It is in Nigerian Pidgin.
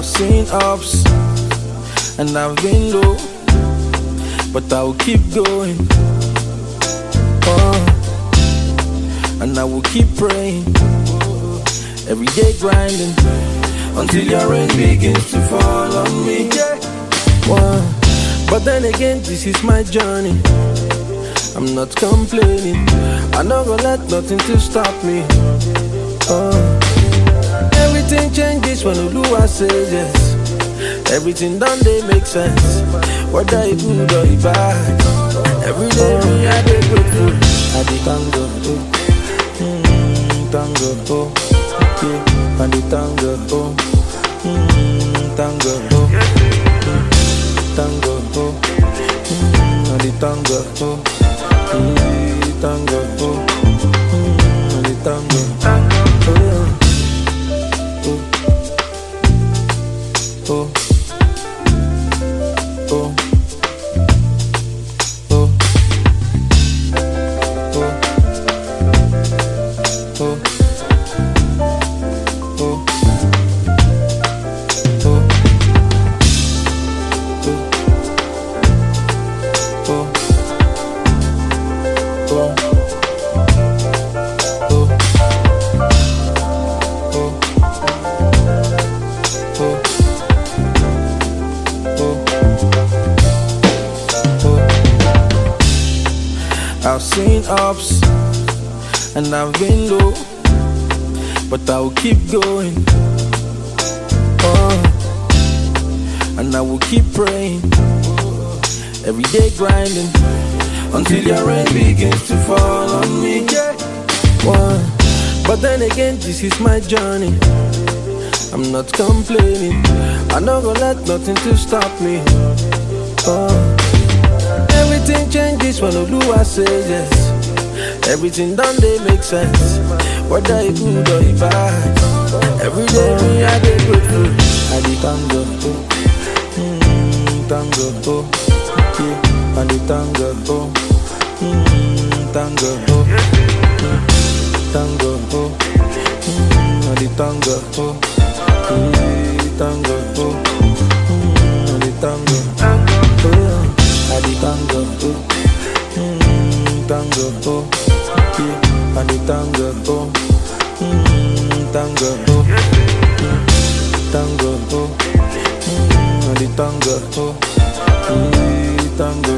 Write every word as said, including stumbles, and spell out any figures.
seen ups and I've been low, but I will keep going. Oh, and I will keep praying, every day grinding, until your rain begins to fall on me. Oh, but then again, this is my journey. I'm not complaining. I not gonna let nothing to stop me. Oh, everything changes when Oluwa says yes. Everything done they make sense, whether it good or it bad. Every day me I dey grateful. I dey thank God, oh, mm, thank God, oh, yeah. I dey thank God, oh, mm, thank God, oh, mm, thank God, oh, mm, I dey thank God, oh, mm, thank God, oh, mm, I dey thank God, oh, oh, oh. Oh, oh, oh, oh, oh, I've seen ups and I've been low, but I will keep going. Oh, and I will keep praying, every day grinding, until your rain begins to fall on me. Oh, but then again, this is my journey. I'm not complaining. I not gonna let nothing to stop me. Oh, everything changes when Oluwa says yes. Everything done they make sense, whether it good or it bad. Every day me I dey grateful. I dey thank God, oh, mm, thank God, oh, yeah. I dey thank God, oh, mm, thank God, oh, mm, thank God, oh, mm, I dey thank God, oh, yeah. Thank God, oh, mm, I dey thank God, oh, yeah. I dey thank God, oh, mm, thank God, oh, yeah. I dey thank God, oh, mm, thank God, oh, mm, thank God, oh, mm, I dey thank God, oh, yeah. Thank God.